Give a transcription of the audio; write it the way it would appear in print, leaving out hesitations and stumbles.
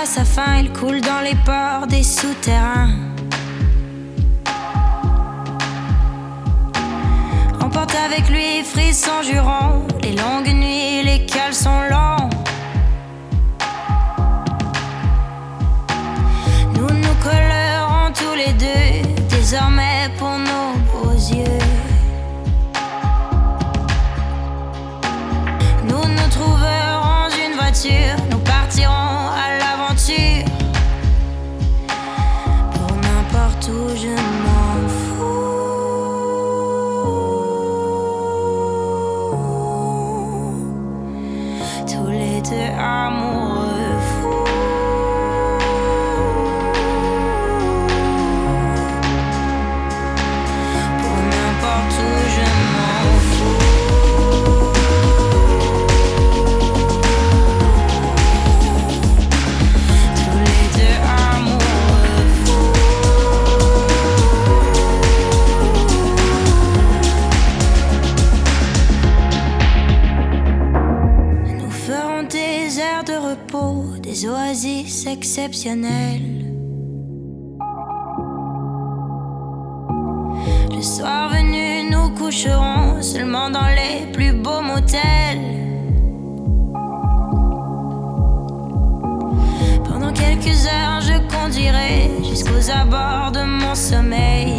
à sa fin, il coule dans les ports des souterrains. Emporte avec lui frissons jurons, les longues nuits, les caleçons longs. Nous nous collerons tous les deux, désormais pour nos beaux yeux. Nous nous trouverons une voiture, nous partirons à l'aventure. Pour n'importe où je m'en fous. Tous les deux amoureux fous. Pour n'importe où je m'en fous. Tous les deux amoureux fous. Nous ferons des aires de repos, des oasis exceptionnelles. Le soir venu, nous coucherons seulement dans les plus beaux motels. Pendant quelques heures, je conduirai jusqu'aux abords de mon sommeil.